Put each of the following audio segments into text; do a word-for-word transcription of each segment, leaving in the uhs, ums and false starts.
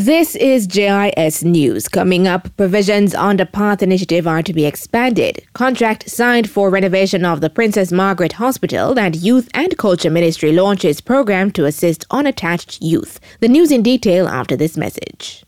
This is J I S News. Coming up, provisions on the PATH initiative are to be expanded. Contract signed for renovation of the Princess Margaret Hospital, and Youth and Culture Ministry launches program to assist unattached youth. The news in detail after this message.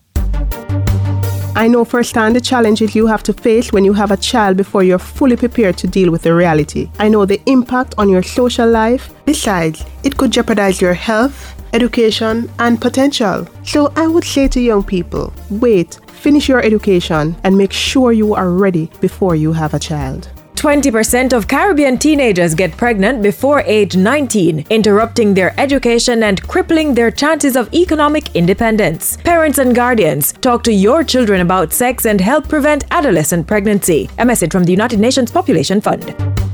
I know firsthand the challenges you have to face when you have a child before you're fully prepared to deal with the reality. I know the impact on your social life. Besides, it could jeopardize your health, education, and potential. So I would say to young people, wait, finish your education and make sure you are ready before you have a child. twenty percent of Caribbean teenagers get pregnant before age nineteen, interrupting their education and crippling their chances of economic independence. Parents and guardians, talk to your children about sex and help prevent adolescent pregnancy. A message from the United Nations Population Fund.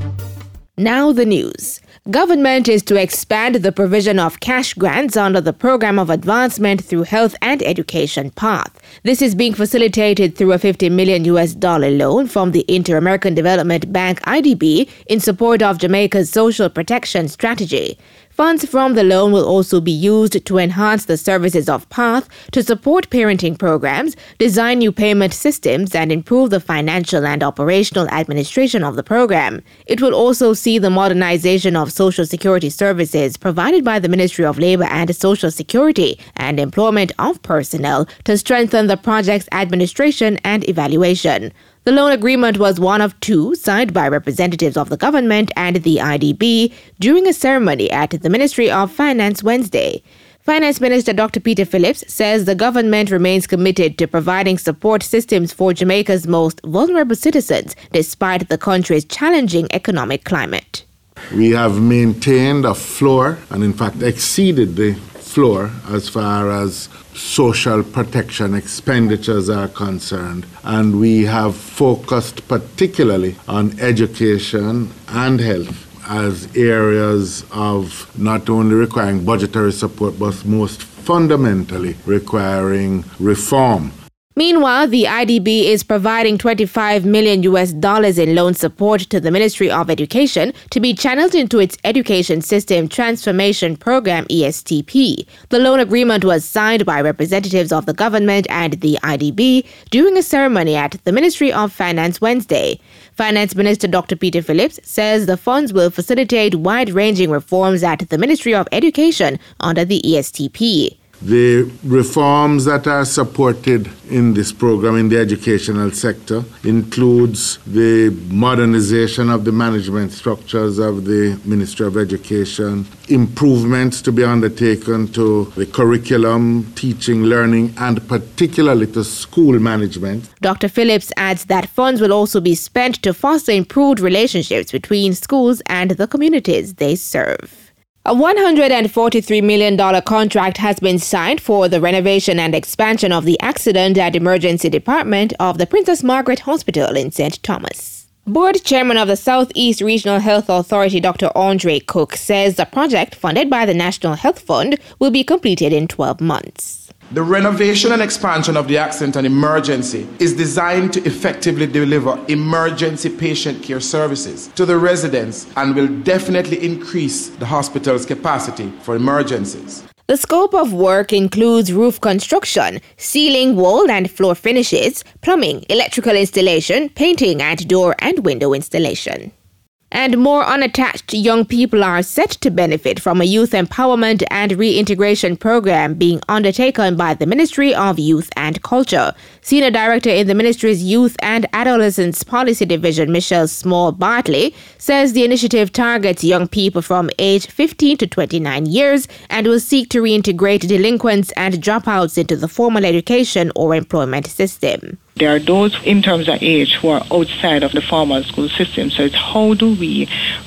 Now the news. Government is to expand the provision of cash grants under the Program of Advancement through Health and Education PATH. This is being facilitated through a fifty million U S dollar loan from the Inter-American Development Bank I D B in support of Jamaica's social protection strategy. Funds from the loan will also be used to enhance the services of PATH, to support parenting programs, design new payment systems, and improve the financial and operational administration of the program. It will also see the modernization of Social Security services provided by the Ministry of Labour and Social Security and employment of personnel to strengthen the project's administration and evaluation. The loan agreement was one of two signed by representatives of the government and the I D B during a ceremony at the Ministry of Finance Wednesday. Finance Minister Doctor Peter Phillips says the government remains committed to providing support systems for Jamaica's most vulnerable citizens despite the country's challenging economic climate. We have maintained a floor and in fact exceeded the floor as far as social protection expenditures are concerned, and we have focused particularly on education and health as areas of not only requiring budgetary support but most fundamentally requiring reform. Meanwhile, the I D B is providing twenty-five million U S dollars in loan support to the Ministry of Education to be channeled into its Education System Transformation Program E S T P. The loan agreement was signed by representatives of the government and the I D B during a ceremony at the Ministry of Finance Wednesday. Finance Minister Doctor Peter Phillips says the funds will facilitate wide-ranging reforms at the Ministry of Education under the E S T P. The reforms that are supported in this program in the educational sector includes the modernization of the management structures of the Ministry of Education, improvements to be undertaken to the curriculum, teaching, learning, and particularly to school management. Doctor Phillips adds that funds will also be spent to foster improved relationships between schools and the communities they serve. A one hundred forty-three million dollars contract has been signed for the renovation and expansion of the Accident and Emergency Department of the Princess Margaret Hospital in Saint Thomas. Board Chairman of the Southeast Regional Health Authority, Doctor Andre Cook, says the project, funded by the National Health Fund, will be completed in twelve months. The renovation and expansion of the Accident and Emergency is designed to effectively deliver emergency patient care services to the residents and will definitely increase the hospital's capacity for emergencies. The scope of work includes roof construction, ceiling, wall and floor finishes, plumbing, electrical installation, painting, and door and window installation. And more unattached young people are set to benefit from a youth empowerment and reintegration program being undertaken by the Ministry of Youth and Culture. Senior Director in the Ministry's Youth and Adolescents Policy Division, Michelle Small-Bartley, says the initiative targets young people from age fifteen to twenty-nine years and will seek to reintegrate delinquents and dropouts into the formal education or employment system. There are those in terms of age who are outside of the formal school system. So it's how do we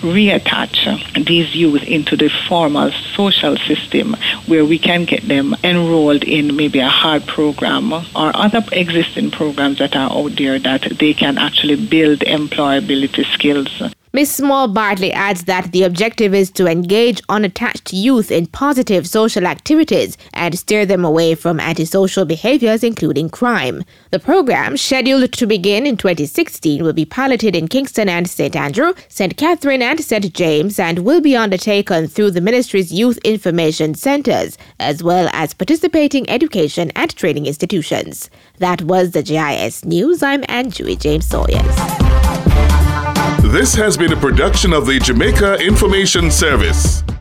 reattach these youth into the formal social system where we can get them enrolled in maybe a hard program or other existing programs that are out there that they can actually build employability skills. Miz Small Bartley adds that the objective is to engage unattached youth in positive social activities and steer them away from antisocial behaviors, including crime. The program, scheduled to begin in twenty sixteen, will be piloted in Kingston and Saint Andrew, Saint Catherine and Saint James, and will be undertaken through the ministry's youth information centers, as well as participating education and training institutions. That was the J I S News. I'm Anjui James Sawyers. This has been a production of the Jamaica Information Service.